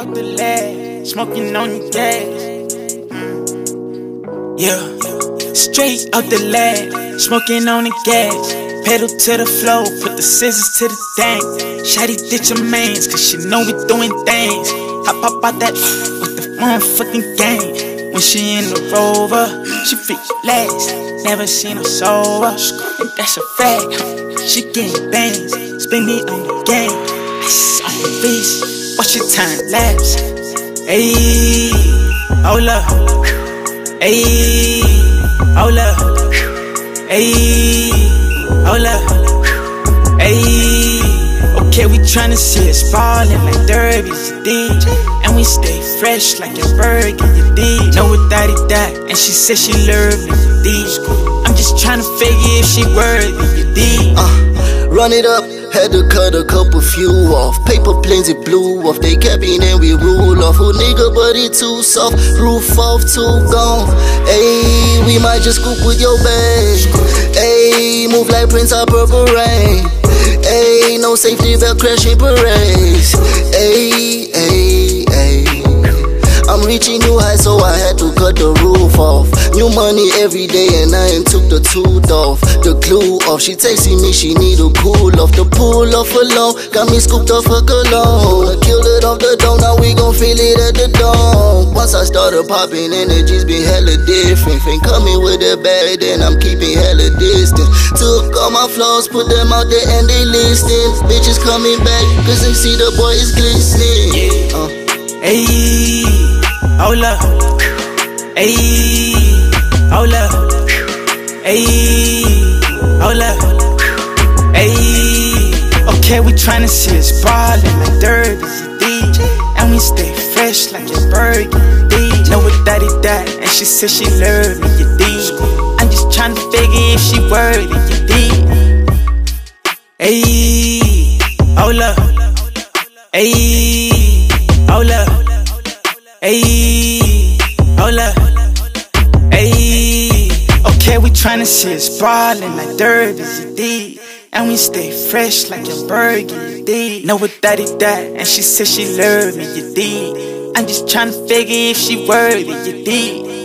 out the lab, smoking on the gas. Yeah, straight out the lab, smoking on the gas. Pedal to the floor, put the scissors to the thing. Shawty ditch her mans, cause she know we doing things. Hop out that with the motherfucking gang. When she in the Rover, she freak last. Never seen her sober, and that's a fact. She getting bangs, spend it on the game. Ice on the wrist, watch your time lapse. Ayy, hold up. Ayy, hold up. Ayy, hold up. Ayy, okay, we tryna see us ballin' like derbies, you dig? And we stay fresh like a bird, you dig? Know what daddy that, and she said she love me, you dig? I'm just tryna figure if she worthy, you dig? Run it up, had to cut a couple few off. Paper planes it blew off, they capping and we rule off. Who nigga but it too soft, roof off too gone. Ayy, we might just scoop with your babe. Ayy, move like Prince of Purple Rain. Ayy, no safety belt crashing parades. Ayy, ayy, ayy. I'm reaching new heights, so I had to cut the roof off. New money every day and I ain't took the tooth off. The glue off, she texting me, she need a cool off. The pull off alone, got me scooped off her cologne. I killed it off the dome, now we gon' feel it at the dome. Once I started popping, energies been hella different. Ain't coming with a bag, then I'm keeping hella distance. Took all my flaws, put them out there and they listening. Bitches coming back, cause they see the boy is glistening. Ayy, hold up. Ayy, hold up. Ayy, hold up. Ayy, okay, we tryna see us ballin' like derbies, you dig? And we stay fresh like a bird, you dig? Know what daddy that, and she said she love me, you dig? I'm just tryna figure if she worthy, you dig? Ayy, hold up. Ayy, hold up. Ayy, hold up. Ayy, okay, we tryna see us ballin' like derbies, you dig? And we stay fresh like a bird, you dig? Know what daddy that, and she said she love me, you dig? I'm just tryna figure if she worthy, you dig?